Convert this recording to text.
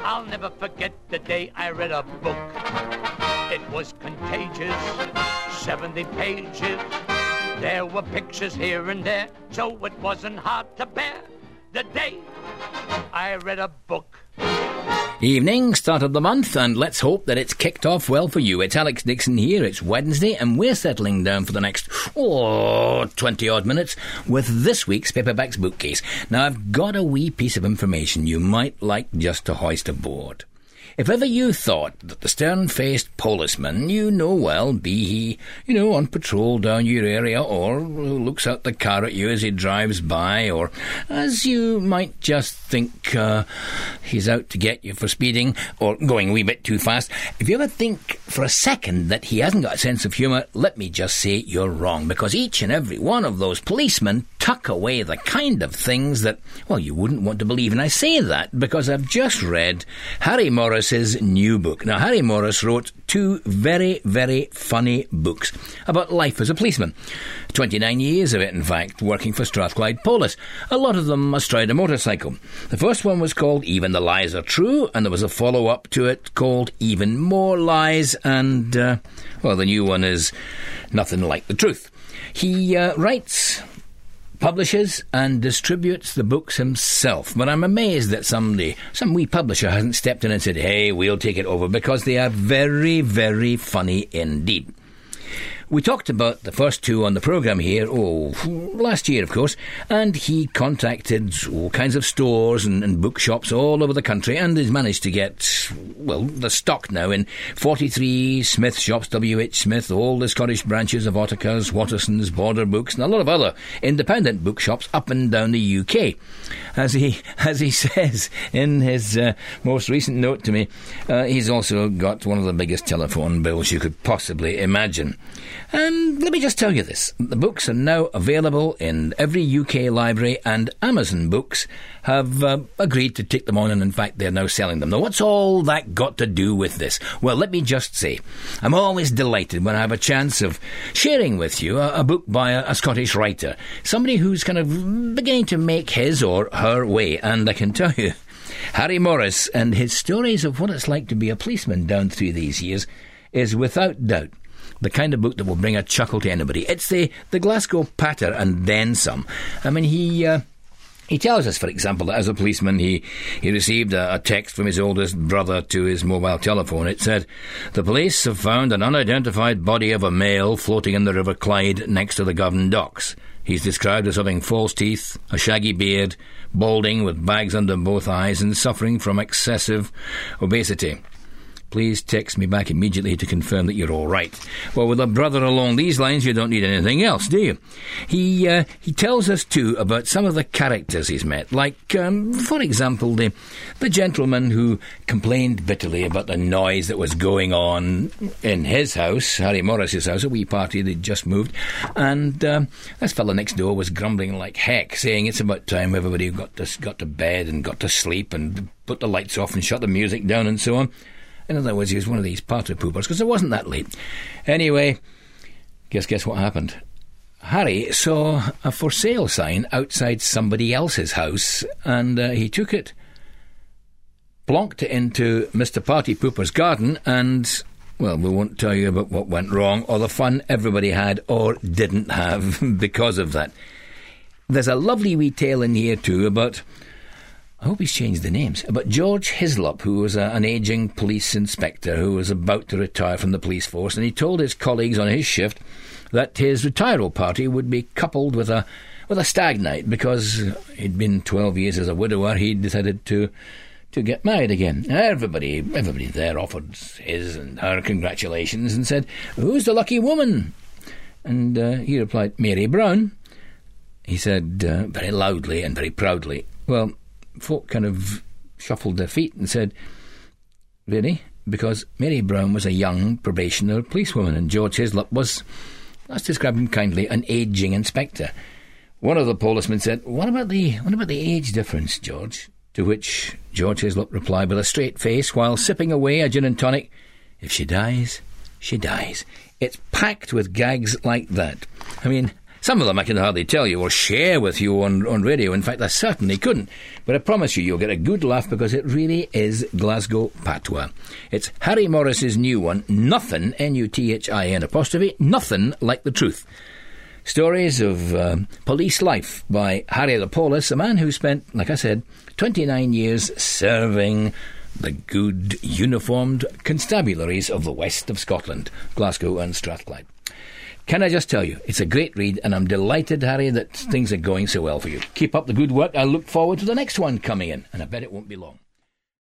I'll never forget the day I read a book. It was contagious, 70 pages. There were pictures here and there, so it wasn't hard to bear. The day I read a book. Evening, start of the month, and let's hope that it's kicked off well for you. It's Alex Dixon here, it's Wednesday, and we're settling down for the next, 20-odd minutes with this week's Paperbacks Bookcase. Now, I've got a wee piece of information you might like just to hoist aboard. If ever you thought that the stern-faced policeman you know well, be he, on patrol down your area, or who looks out the car at you as he drives by, or as you might just think he's out to get you for speeding or going a wee bit too fast, if you ever think for a second that he hasn't got a sense of humour, let me just say you're wrong, because each and every one of those policemen tuck away the kind of things that, you wouldn't want to believe. And I say that because I've just read Harry Morris's new book. Now, Harry Morris wrote two very, very funny books about life as a policeman. 29 years of it, in fact, working for Strathclyde Police. A lot of them astride a motorcycle. The first one was called Even the Lies Are True, and there was a follow-up to it called Even More Lies, and, the new one is Nothing Like the Truth. He writes, publishes and distributes the books himself, but I'm amazed that some wee publisher hasn't stepped in and said, hey, we'll take it over, because they are very, very funny indeed. We talked about the first two on the programme here, last year, of course, and he contacted all kinds of stores and bookshops all over the country, and has managed to get, the stock now in 43 Smith shops, W.H. Smith, all the Scottish branches of Ottakar's, Watterson's, Border Books, and a lot of other independent bookshops up and down the UK. As he says in his most recent note to me, he's also got one of the biggest telephone bills you could possibly imagine. And let me just tell you this. The books are now available in every UK library, and Amazon Books have agreed to take them on, and in fact they're now selling them. Now, what's all that got to do with this? Well, let me just say, I'm always delighted when I have a chance of sharing with you a book by a Scottish writer, somebody who's kind of beginning to make his or her way, and I can tell you, Harry Morris and his stories of what it's like to be a policeman down through these years is without doubt the kind of book that will bring a chuckle to anybody. It's the Glasgow patter and then some. I mean, he tells us, for example, that as a policeman he received a text from his oldest brother to his mobile telephone. It said, the police have found an unidentified body of a male floating in the River Clyde next to the Govan docks. He's described as having false teeth, a shaggy beard, balding with bags under both eyes, and suffering from excessive obesity. Please text me back immediately to confirm that you're all right. Well, with a brother along these lines, you don't need anything else, do you? He tells us, too, about some of the characters he's met. Like, for example, the gentleman who complained bitterly about the noise that was going on in his house, Harry Morris's house, a wee party they'd just moved. And this fella next door was grumbling like heck, saying it's about time everybody got to bed and got to sleep and put the lights off and shut the music down and so on. In other words, he was one of these party poopers, because it wasn't that late. Anyway, guess what happened? Harry saw a for sale sign outside somebody else's house, and he took it, plonked it into Mr. Party Pooper's garden, and, we won't tell you about what went wrong, or the fun everybody had or didn't have because of that. There's a lovely wee tale in here, too, about, I hope he's changed the names, but George Hislop, who was an ageing police inspector who was about to retire from the police force, and he told his colleagues on his shift that his retirement party would be coupled with a stag night, because he'd been 12 years as a widower. He decided to get married again. Everybody there offered his and her congratulations and said, who's the lucky woman? And he replied, Mary Brown. He said very loudly and very proudly. Well, folk kind of shuffled their feet and said, really? Because Mary Brown was a young probationer policewoman, and George Hislop was, let's describe him kindly, an ageing inspector. One of the policemen said, what about the age difference, George? To which George Hislop replied with a straight face while sipping away a gin and tonic, if she dies, she dies. It's packed with gags like that. I mean, Some of them I can hardly tell you or share with you on radio. In fact, I certainly couldn't. But I promise you'll get a good laugh because it really is Glasgow patois. It's Harry Morris's new one, Nothing, N-U-T-H-I-N apostrophe, Nothing Like the Truth. Stories of police life by Harry the Polis, a man who spent, like I said, 29 years serving the good uniformed constabularies of the west of Scotland, Glasgow and Strathclyde. Can I just tell you, it's a great read, and I'm delighted, Harry, that things are going so well for you. Keep up the good work. I look forward to the next one coming in, and I bet it won't be long.